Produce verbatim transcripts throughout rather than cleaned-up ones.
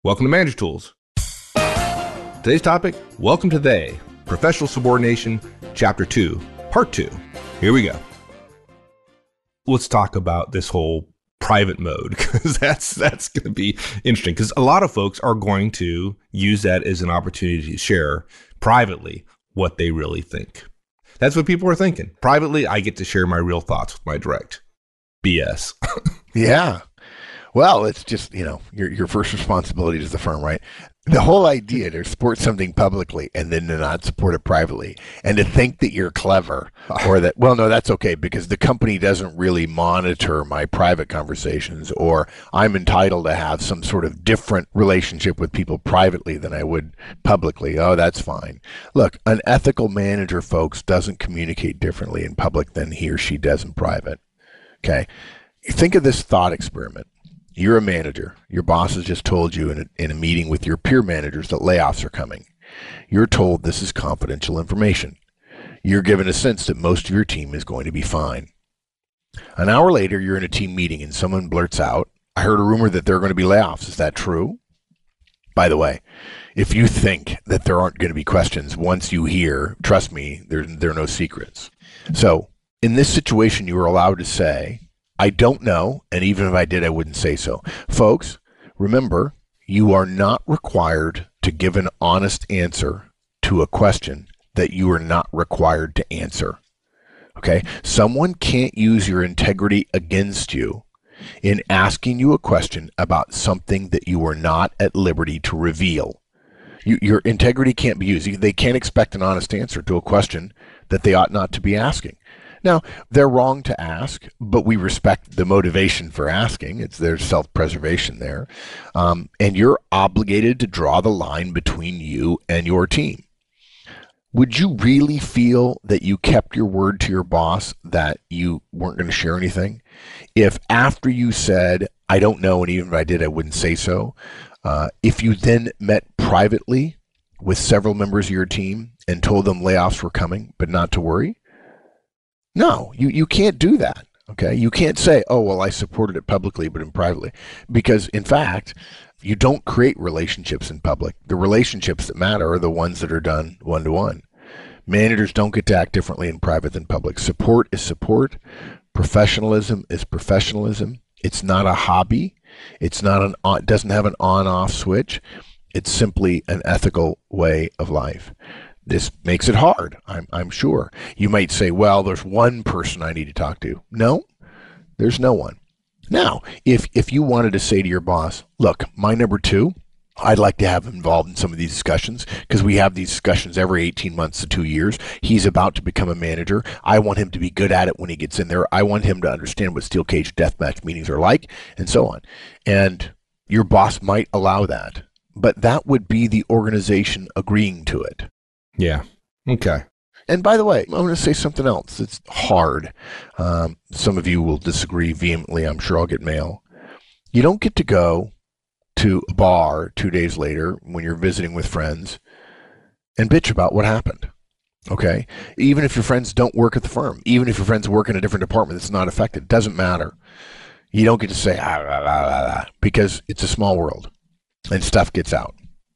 Welcome to Manager Tools. Today's topic, welcome to They, Professional Subordination, Chapter two, Part two. Here we go. Let's talk about this whole private mode, because that's that's going to be interesting, because a lot of folks are going to use that as an opportunity to share privately what they really think. That's what people are thinking. Privately, I get to share my real thoughts with my direct B S. Yeah. Well, it's just, you know, your your first responsibility is the firm, right? The whole idea to support something publicly and then to not support it privately, and to think that you're clever or that, well, no, that's okay because the company doesn't really monitor my private conversations, or I'm entitled to have some sort of different relationship with people privately than I would publicly. Oh, that's fine. Look, an ethical manager, folks, doesn't communicate differently in public than he or she does in private. Okay. Think of this thought experiment. You're a manager. Your boss has just told you in a, in a meeting with your peer managers that layoffs are coming. You're told this is confidential information. You're given a sense that most of your team is going to be fine. An hour later, you're in a team meeting and someone blurts out, I heard a rumor that there are going to be layoffs. Is that true? By the way, if you think that there aren't going to be questions once you hear, trust me, there, there are no secrets. So in this situation, you are allowed to say, I don't know, and even if I did, I wouldn't say so. Folks, remember, you are not required to give an honest answer to a question that you are not required to answer. Okay? Someone can't use your integrity against you in asking you a question about something that you are not at liberty to reveal. You, your integrity can't be used. They can't expect an honest answer to a question that they ought not to be asking. Now, they're wrong to ask, but we respect the motivation for asking. It's their self-preservation there. Um, and you're obligated to draw the line between you and your team. Would you really feel that you kept your word to your boss that you weren't going to share anything? If after you said, I don't know, and even if I did, I wouldn't say so, uh, if you then met privately with several members of your team and told them layoffs were coming, but not to worry? No, you, you can't do that, okay? You can't say, oh, well, I supported it publicly, but in privately. Because, in fact, you don't create relationships in public. The relationships that matter are the ones that are done one-to-one. Managers don't get to act differently in private than public. Support is support. Professionalism is professionalism. It's not a hobby. It's not an on, it doesn't have an on-off switch. It's simply an ethical way of life. This makes it hard, I'm, I'm sure. You might say, well, there's one person I need to talk to. No, there's no one. Now, if if you wanted to say to your boss, look, my number two, I'd like to have him involved in some of these discussions because we have these discussions every eighteen months to two years. He's about to become a manager. I want him to be good at it when he gets in there. I want him to understand what steel cage deathmatch meetings are like, and so on. And your boss might allow that, but that would be the organization agreeing to it. Yeah. Okay. And by the way, I'm going to say something else. It's hard. Um, some of you will disagree vehemently. I'm sure I'll get mail. You don't get to go to a bar two days later when you're visiting with friends and bitch about what happened. Okay? Even if your friends don't work at the firm, even if your friends work in a different department that's not affected, doesn't matter. You don't get to say, ah, ah, ah, ah, because it's a small world and stuff gets out.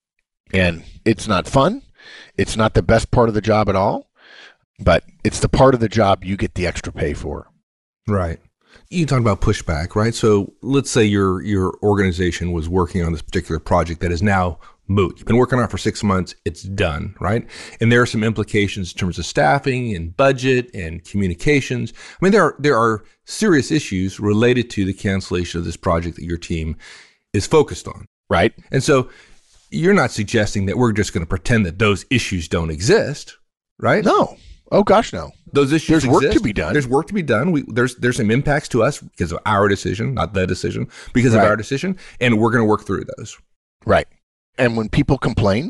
And it's not fun. It's not the best part of the job at all, but it's the part of the job you get the extra pay for. Right. You talk about pushback, right? So let's say your your organization was working on this particular project that is now moot. You've been working on it for six months. It's done, right? And there are some implications in terms of staffing and budget and communications. I mean, there are there are serious issues related to the cancellation of this project that your team is focused on. Right. And so you're not suggesting that we're just going to pretend that those issues don't exist, right? No. Oh, gosh, no. Those issues There's work exist. to be done. There's work to be done. We, there's there's some impacts to us because of our decision, not the decision, because right. of our decision, and we're going to work through those. Right. And when people complain,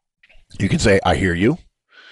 you can say, I hear you.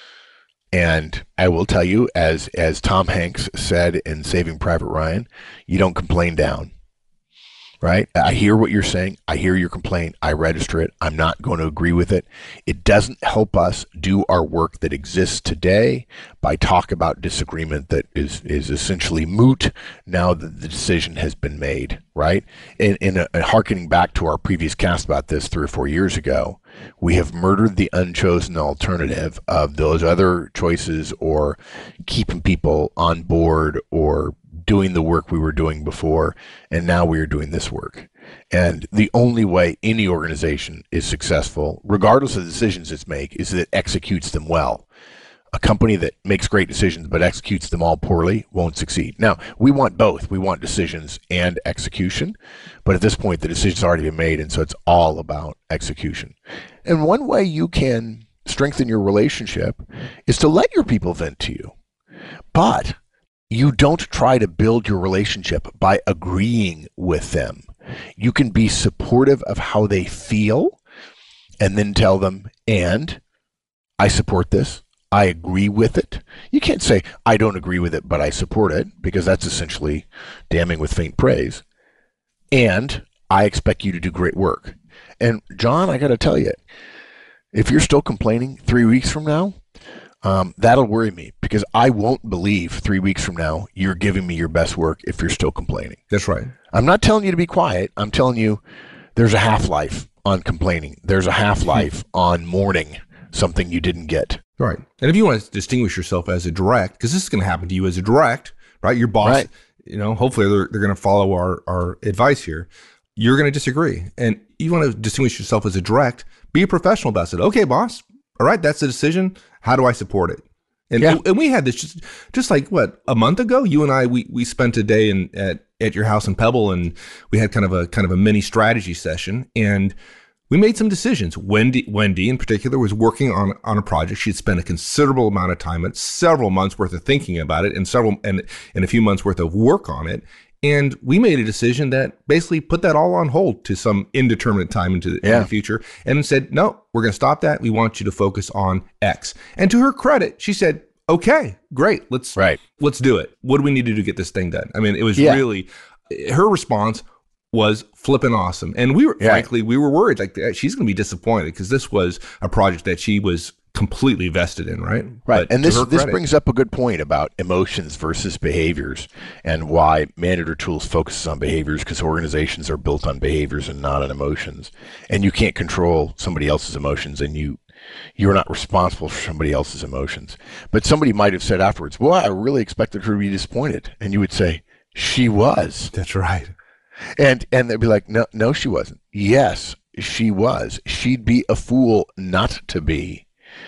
And I will tell you, as as Tom Hanks said in Saving Private Ryan, you don't complain down. right? I hear what you're saying. I hear your complaint. I register it. I'm not going to agree with it. It doesn't help us do our work that exists today by talk about disagreement that is, is essentially moot now that the decision has been made, right? And, and uh, hearkening back to our previous cast about this three or four years ago, we have murdered the unchosen alternative of those other choices or keeping people on board or doing the work we were doing before, and now we are doing this work. And the only way any organization is successful, regardless of the decisions it's make, is that it executes them well. A company that makes great decisions but executes them all poorly won't succeed. Now, we want both. We want decisions and execution, but at this point, the decision's already been made, and so it's all about execution. And one way you can strengthen your relationship is to let your people vent to you. But you don't try to build your relationship by agreeing with them. You can be supportive of how they feel and then tell them, and I support this. I agree with it. You can't say, I don't agree with it, but I support it, because that's essentially damning with faint praise. And I expect you to do great work. And John, I got to tell you, if you're still complaining three weeks from now, Um, that'll worry me, because I won't believe three weeks from now you're giving me your best work if you're still complaining. That's right. I'm not telling you to be quiet. I'm telling you there's a half-life on complaining. There's a half-life on mourning something you didn't get. Right. And if you want to distinguish yourself as a direct, because this is going to happen to you as a direct, right? Your boss, Right. you know, hopefully they're, they're going to follow our, our advice here. You're going to disagree. And you want to distinguish yourself as a direct, be a professional about it. Okay, boss. All right, that's the decision. How do I support it? And Yeah. and we had this just, just like, what, a month ago? You and I, we we spent a day in at, at your house in Pebble, and we had kind of a kind of a mini strategy session, and we made some decisions. Wendy, Wendy in particular, was working on on a project. She had spent a considerable amount of time, at several months worth of thinking about it, and several and and a few months worth of work on it. And we made a decision that basically put that all on hold to some indeterminate time into the, Yeah. in the future, and said, no, we're going to stop that. We want you to focus on X. And to her credit, she said, okay, great. Let's, Right. let's do it. What do we need to do to get this thing done? I mean, it was Yeah. really, her response was flipping awesome. And we were, Yeah. frankly, we were worried, like, she's going to be disappointed, because this was a project that she was completely vested in, right? Right. But And to this her this credit- brings up a good point about emotions versus behaviors, and why Manager Tools focuses on behaviors, because organizations are built on behaviors and not on emotions. And you can't control somebody else's emotions, and you you're not responsible for somebody else's emotions. But somebody might have said afterwards, well, I really expected her to be disappointed. And you would say, she was. That's right. And and they'd be like, no, no, she wasn't. Yes, she was. She'd be a fool not to be.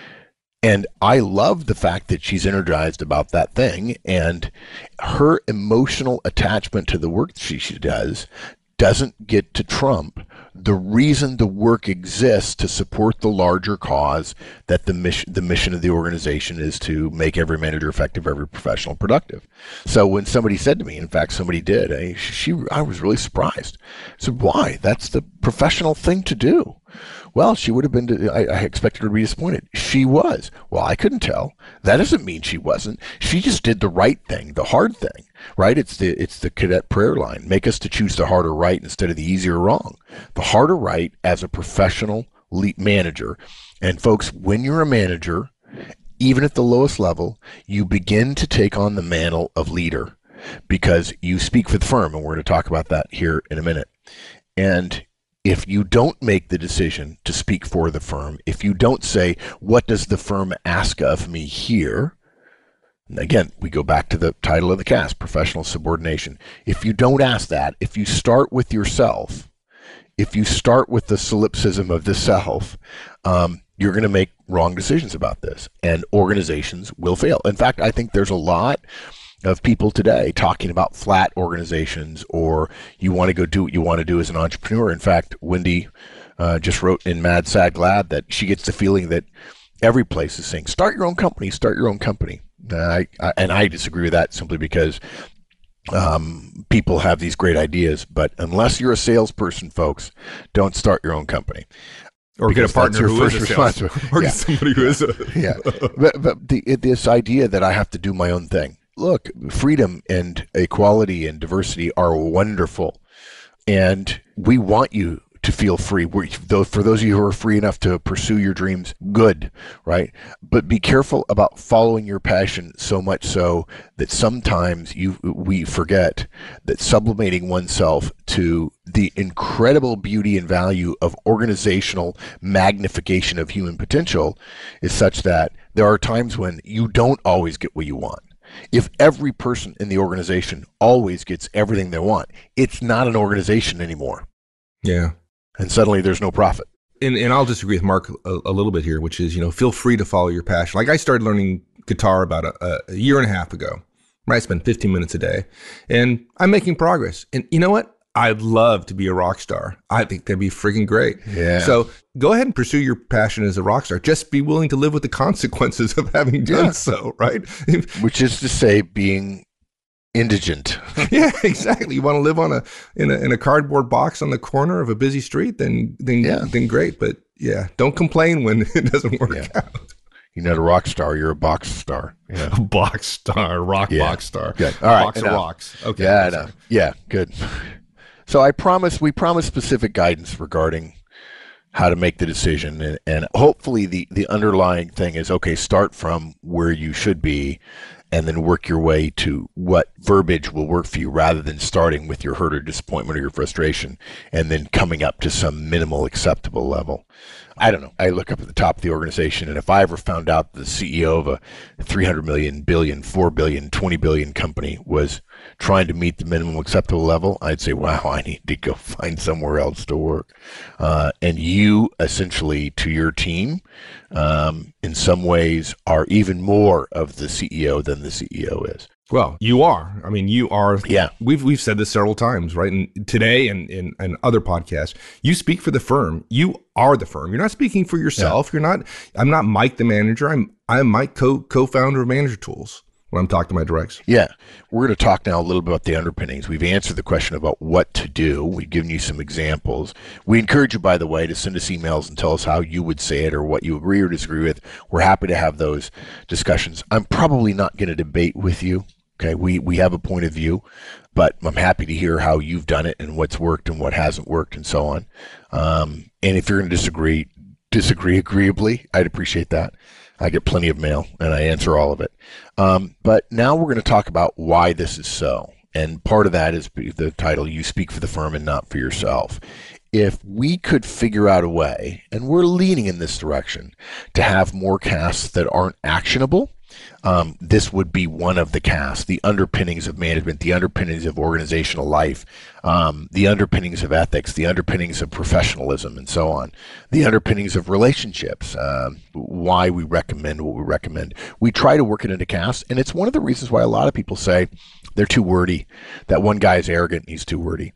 And I love the fact that she's energized about that thing, and her emotional attachment to the work she, she does doesn't get to trump the reason the work exists, to support the larger cause that the mission the mission of the organization is to make every manager effective, every professional productive. So when somebody said to me, in fact, somebody did, I, she, I was really surprised. I said, why? That's the professional thing to do. Well, she would have been, I, I expected her to be disappointed. She was. Well, I couldn't tell. That doesn't mean she wasn't. She just did the right thing, the hard thing, right? It's the it's the cadet prayer line. Make us to choose the harder right instead of the easier wrong. The harder right as a professional lead manager. And folks, when you're a manager, even at the lowest level, you begin to take on the mantle of leader, because you speak for the firm, and we're going to talk about that here in a minute. And if you don't make the decision to speak for the firm, if you don't say, what does the firm ask of me here? And again, we go back to the title of the cast, professional subordination. If you don't ask that, if you start with yourself, if you start with the solipsism of the self, um, you're going to make wrong decisions about this, and organizations will fail. In fact, I think there's a lot of people today talking about flat organizations, or you want to go do what you want to do as an entrepreneur. In fact, Wendy uh, just wrote in Mad, Sad, Glad that she gets the feeling that every place is saying, start your own company, start your own company. Uh, I, I, and I disagree with that, simply because um, people have these great ideas, but unless you're a salesperson, folks, don't start your own company. Or get a partner who is a sales, or yeah. get somebody who is a yeah. But, but the, this idea that I have to do my own thing. Look, freedom and equality and diversity are wonderful. And we want you to feel free. We're, though, for those of you who are free enough to pursue your dreams, good, right? But be careful about following your passion so much so that sometimes you we forget that sublimating oneself to the incredible beauty and value of organizational magnification of human potential is such that there are times when you don't always get what you want. If every person in the organization always gets everything they want, it's not an organization anymore. Yeah. And suddenly there's no profit. And and I'll disagree with Mark a, a little bit here, which is, you know, feel free to follow your passion. Like I started learning guitar about a, a year and a half ago. Right? I spend fifteen minutes a day and I'm making progress. And you know what? I'd love to be a rock star. I think that'd be freaking great. Yeah. So go ahead and pursue your passion as a rock star. Just be willing to live with the consequences of having done Yeah. so, right? Which is to say being indigent. Yeah, exactly. You want to live on a in a in a cardboard box on the corner of a busy street, then then Yeah. then great. But yeah, don't complain when it doesn't work Yeah. out. You're not a rock star, you're a box star. Yeah. Box star, rock Yeah. box star. Good. All right. Box of enough. rocks. Okay. Yeah, I know. Yeah, good. So I promise, we promise specific guidance regarding how to make the decision. And, and hopefully the, the underlying thing is, okay, start from where you should be and then work your way to what verbiage will work for you rather than starting with your hurt or disappointment or your frustration and then coming up to some minimal acceptable level. I don't know. I look up at the top of the organization, and if I ever found out the C E O of a three hundred million, billion, four billion, twenty billion company was trying to meet the minimum acceptable level, I'd say, wow, I need to go find somewhere else to work. Uh, and you essentially, to your team, um, in some ways are even more of the C E O than the C E O is. Well, you are. I mean, you are. Yeah. We've we've said this several times, right? And today and in and other podcasts, you speak for the firm. You are the firm. You're not speaking for yourself. Yeah. You're not. I'm not Mike the manager. I'm I'm Mike co co-founder of Manager Tools when I'm talking to my directs. Yeah. We're going to talk now a little bit about the underpinnings. We've answered the question about what to do. We've given you some examples. We encourage you, by the way, to send us emails and tell us how you would say it or what you agree or disagree with. We're happy to have those discussions. I'm probably not going to debate with you. Okay, we, we have a point of view, but I'm happy to hear how you've done it and what's worked and what hasn't worked and so on. Um, and if you're going to disagree, disagree agreeably, I'd appreciate that. I get plenty of mail and I answer all of it. Um, but now we're going to talk about why this is so. And part of that is the title, You Speak for the Firm and Not for Yourself. If we could figure out a way, and we're leaning in this direction, to have more casts that aren't actionable, Um, this would be one of the casts, the underpinnings of management, the underpinnings of organizational life, um, the underpinnings of ethics, the underpinnings of professionalism, and so on, the underpinnings of relationships, uh, why we recommend what we recommend. We try to work it into casts, and it's one of the reasons why a lot of people say they're too wordy. That one guy is arrogant, he's too wordy.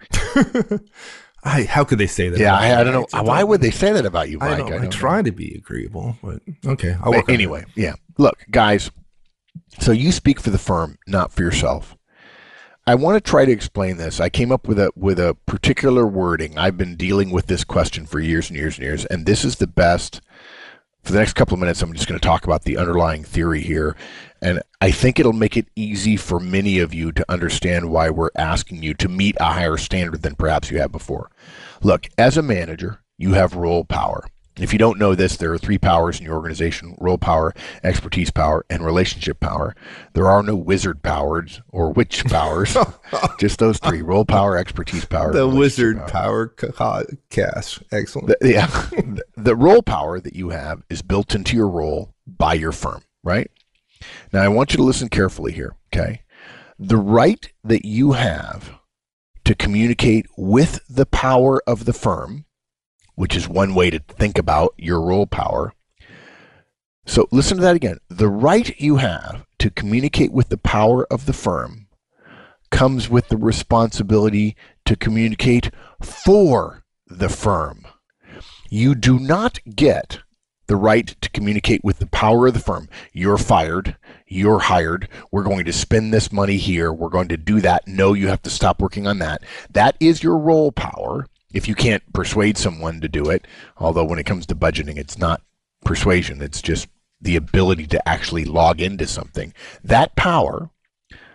I, how could they say that? Yeah, I, I don't know. Why would they say that about you, Mike? I, don't, I, don't I try know. to be agreeable, but okay. I'll work but anyway, yeah. Look, guys, so you speak for the firm, not for yourself. I want to try to explain this. I came up with a with a particular wording. I've been dealing with this question for years and years and years, and this is the best. For the next couple of minutes, I'm just going to talk about the underlying theory here, and I think it'll make it easy for many of you to understand why we're asking you to meet a higher standard than perhaps you have before. Look, as a manager, you have role power. If you don't know this, there are three powers in your organization: role power, expertise power, and relationship power. There are no wizard powers or witch powers, just those three: role power, expertise power. The wizard power, power cast. Excellent. The, yeah. the, the role power that you have is built into your role by your firm, right? Now, I want you to listen carefully here, okay? The right that you have to communicate with the power of the firm, which is one way to think about your role power. So listen to that again. The right you have to communicate with the power of the firm comes with the responsibility to communicate for the firm. You do not get the right to communicate with the power of the firm. You're fired. You're hired. We're going to spend this money here. We're going to do that. No, you have to stop working on that. That is your role power. If you can't persuade someone to do it, although when it comes to budgeting, it's not persuasion, it's just the ability to actually log into something. That power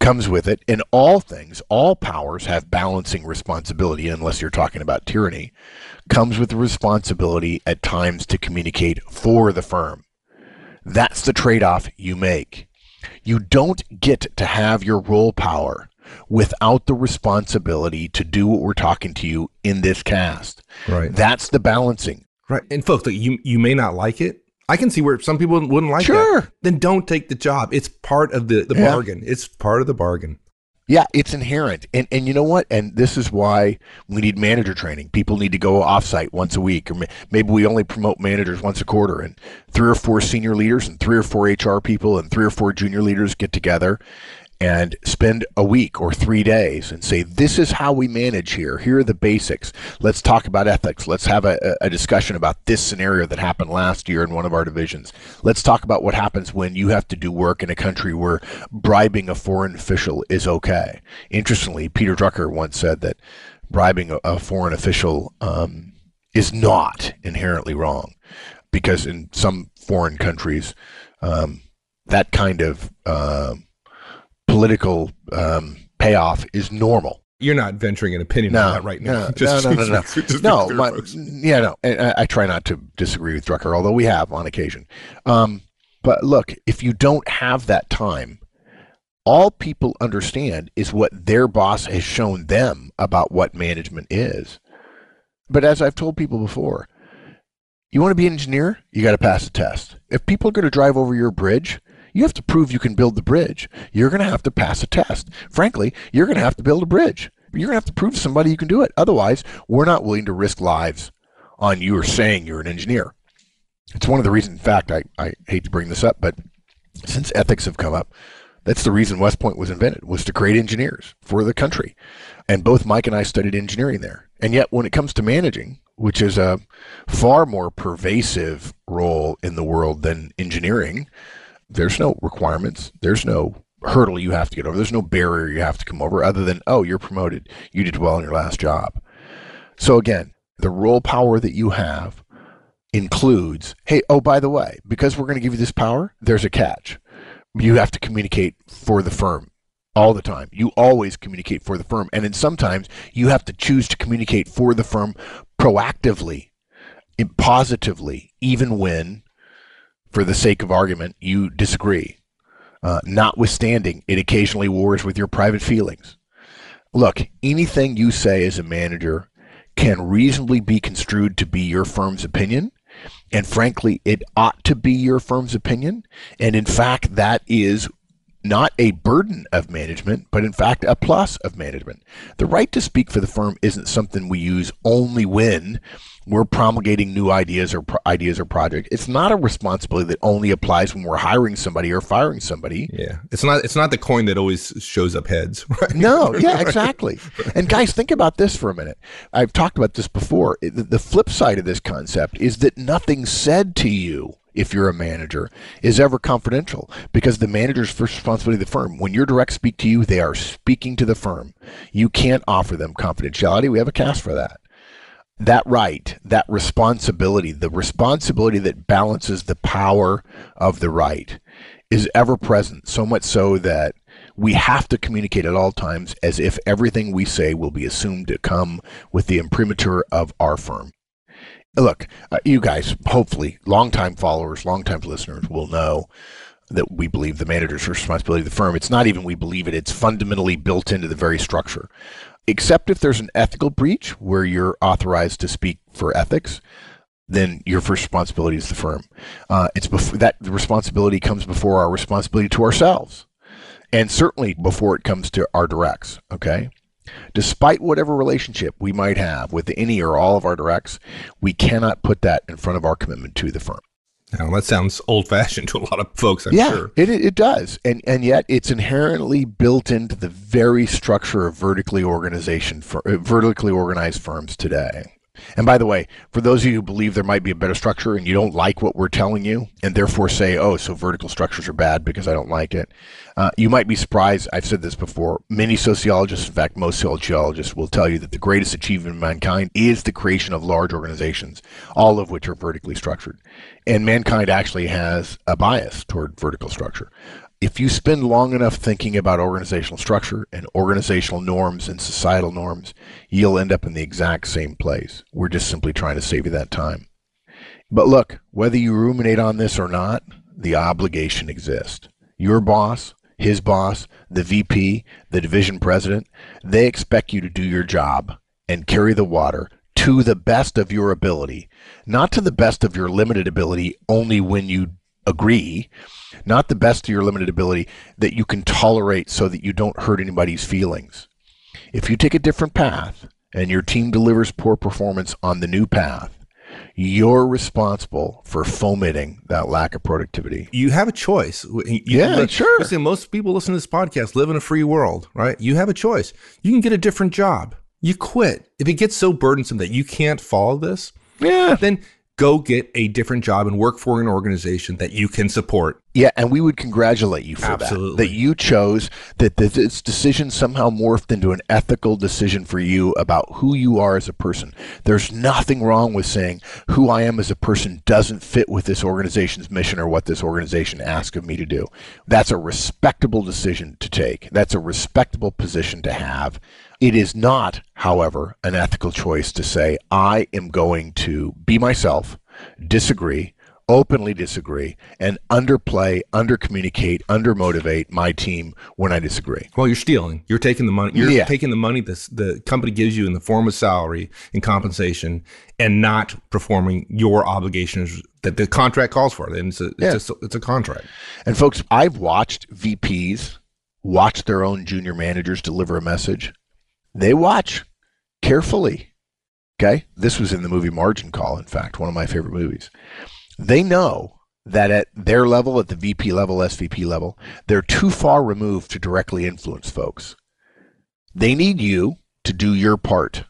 comes with it. In all things, all powers have balancing responsibility, unless you're talking about tyranny, comes with the responsibility at times to communicate for the firm. That's the trade-off you make. You don't get to have your role power without the responsibility to do what we're talking to you in this cast. Right. That's the balancing. Right. And folks, like, you you may not like it. I can see where some people wouldn't like Sure. that. Then don't take the job. It's part of the, the Yeah. bargain. It's part of the bargain. Yeah, it's inherent. And and you know what? And this is why we need manager training. People need to go offsite once a week, or maybe we only promote managers once a quarter, and three or four senior leaders and three or four H R people and three or four junior leaders get together and spend a week or three days and say, this is how we manage here. Here are the basics. Let's talk about ethics. Let's have a, a discussion about this scenario that happened last year in one of our divisions. Let's talk about what happens when you have to do work in a country where bribing a foreign official is okay. Interestingly, Peter Drucker once said that bribing a, a foreign official um, is not inherently wrong, because in some foreign countries, um, that kind of uh, political um, payoff is normal. You're not venturing an opinion No, on that right now. no, Just- no, no, no, no. just- just No, be clear, my, folks. yeah, no. And I, I try not to disagree with Drucker, although we have on occasion. Um, but look, if you don't have that time, all people understand is what their boss has shown them about what management is. But as I've told people before, you want to be an engineer, you got to pass a test. If people are going to drive over your bridge, you have to prove you can build the bridge. You're going to have to pass a test. Frankly, you're going to have to build a bridge. You're going to have to prove to somebody you can do it. Otherwise, we're not willing to risk lives on you or saying you're an engineer. It's one of the reasons, in fact, I, I hate to bring this up, but since ethics have come up, that's the reason West Point was invented, was to create engineers for the country. And both Mike and I studied engineering there. And yet when it comes to managing, which is a far more pervasive role in the world than engineering, there's no requirements. There's no hurdle you have to get over. There's no barrier you have to come over other than, oh, you're promoted. You did well in your last job. So again, the role power that you have includes, hey, oh, by the way, because we're going to give you this power, there's a catch. You have to communicate for the firm all the time. You always communicate for the firm. And then sometimes you have to choose to communicate for the firm proactively, positively, even when, for the sake of argument, you disagree. Uh, notwithstanding, it occasionally wars with your private feelings. Look, anything you say as a manager can reasonably be construed to be your firm's opinion. And frankly, it ought to be your firm's opinion. And in fact, that is not a burden of management, but in fact, a plus of management. The right to speak for the firm isn't something we use only when we're promulgating new ideas or pro- ideas or projects. It's not a responsibility that only applies when we're hiring somebody or firing somebody. Yeah, it's not it's not the coin that always shows up heads, right? No, yeah, exactly. And guys, think about this for a minute. I've talked about this before. The, the flip side of this concept is that nothing said to you, if you're a manager, is ever confidential, because the manager's first responsibility of the firm. When your direct speak to you, they are speaking to the firm. You can't offer them confidentiality. We have a cast for that. That right, that responsibility, the responsibility that balances the power of the right is ever present, so much so that we have to communicate at all times as if everything we say will be assumed to come with the imprimatur of our firm. Look, uh, you guys, hopefully, longtime followers, longtime listeners will know that we believe the manager's responsibility of the firm. It's not even we believe it. It's fundamentally built into the very structure. Except if there's an ethical breach where you're authorized to speak for ethics, then your first responsibility is the firm. Uh, it's before that the responsibility comes before our responsibility to ourselves, and certainly before it comes to our directs. Okay, despite whatever relationship we might have with any or all of our directs, we cannot put that in front of our commitment to the firm. Now, that sounds old-fashioned to a lot of folks, I'm yeah, sure. it it does, and and yet it's inherently built into the very structure of vertically organization for uh, vertically organized firms today. And by the way, for those of you who believe there might be a better structure and you don't like what we're telling you, and therefore say, oh, so vertical structures are bad because I don't like it, uh, you might be surprised. I've said this before. Many sociologists, in fact, most sociologists will tell you that the greatest achievement of mankind is the creation of large organizations, all of which are vertically structured. And mankind actually has a bias toward vertical structure. if you spend long enough thinking about organizational structure and organizational norms and societal norms, you'll end up in the exact same place. We're just simply trying to save you that time. But look, whether you ruminate on this or not, the obligation exists. Your boss, his boss, the V P, the division president, they expect you to do your job and carry the water to the best of your ability, not to the best of your limited ability only when you agree, not the best of your limited ability that you can tolerate so that you don't hurt anybody's feelings. If you take a different path and your team delivers poor performance on the new path, you're responsible for fomenting that lack of productivity. You have a choice. You, yeah, you, sure. Listen, most people listening to this podcast live in a free world, right? You have a choice. You can get a different job. You quit. If it gets so burdensome that you can't follow this, yeah, then go get a different job and work for an organization that you can support. Yeah, and we would congratulate you for Absolutely. that. That you chose, that this decision somehow morphed into an ethical decision for you about who you are as a person. There's nothing wrong with saying who I am as a person doesn't fit with this organization's mission or what this organization asks of me to do. That's a respectable decision to take. That's a respectable position to have. It is not, however, an ethical choice to say, I am going to be myself, disagree, openly disagree, and underplay, undercommunicate, undermotivate my team when I disagree. Well, you're stealing. You're taking the money. You're Yeah. taking the money that the company gives you in the form of salary and compensation and not performing your obligations that the contract calls for. And it's a, Yeah. it's, a, it's a contract. And folks, I've watched V Ps watch their own junior managers deliver a message. They watch carefully. Okay? This was in the movie Margin Call, in fact, one of my favorite movies. They know that at their level, at the V P level, S V P level, they're too far removed to directly influence folks. They need you to do your part.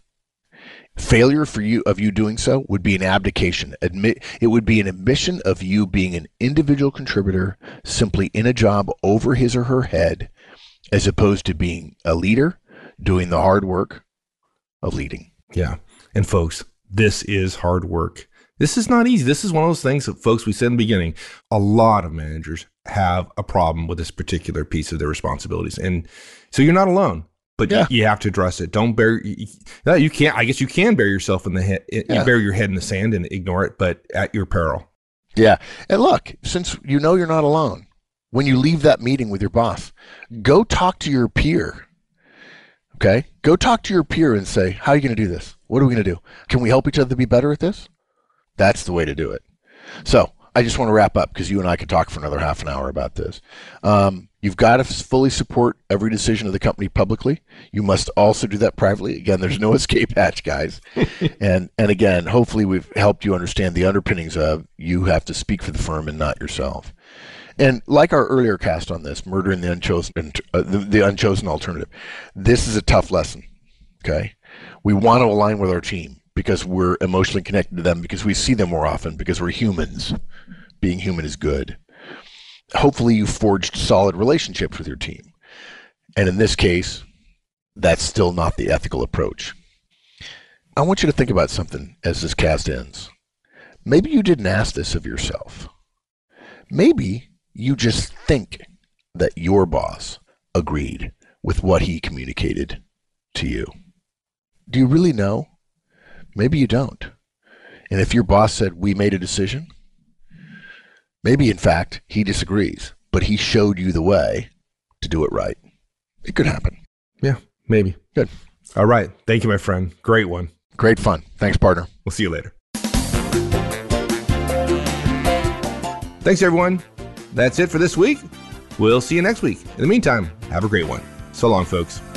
Failure for you of you doing so would be an abdication. Admit it would be an admission of you being an individual contributor simply in a job over his or her head, as opposed to being a leader doing the hard work of leading. Yeah. And folks, this is hard work. This is not easy. This is one of those things that, folks, we said in the beginning, a lot of managers have a problem with this particular piece of their responsibilities. And so you're not alone, but yeah. you, you have to address it. Don't bury, you, you can't, I guess you can bury yourself in the head, yeah. you bury your head in the sand and ignore it, but at your peril. Yeah. And look, since you know you're not alone, when you leave that meeting with your boss, go talk to your peer. Okay? Go talk to your peer and say, how are you going to do this? What are we going to do? Can we help each other be better at this? That's the way to do it. So I just want to wrap up because you and I could talk for another half an hour about this. Um, you've got to fully support every decision of the company publicly. You must also do that privately. Again, there's no escape hatch, guys. and and again, hopefully we've helped you understand the underpinnings of you have to speak for the firm and not yourself. And like our earlier cast on this, murdering the unchosen, uh, the, the unchosen alternative, this is a tough lesson. Okay, we want to align with our team because we're emotionally connected to them, because we see them more often, because we're humans. Being human is good. Hopefully you forged solid relationships with your team. And in this case, that's still not the ethical approach. I want you to think about something as this cast ends. Maybe you didn't ask this of yourself. Maybe you just think that your boss agreed with what he communicated to you. Do you really know? Maybe you don't. And if your boss said, we made a decision, maybe in fact he disagrees, but he showed you the way to do it right. It could happen. Yeah, maybe. Good. All right. Thank you, my friend. Great one. Great fun. Thanks, partner. We'll see you later. Thanks, everyone. That's it for this week. We'll see you next week. In the meantime, have a great one. So long, folks.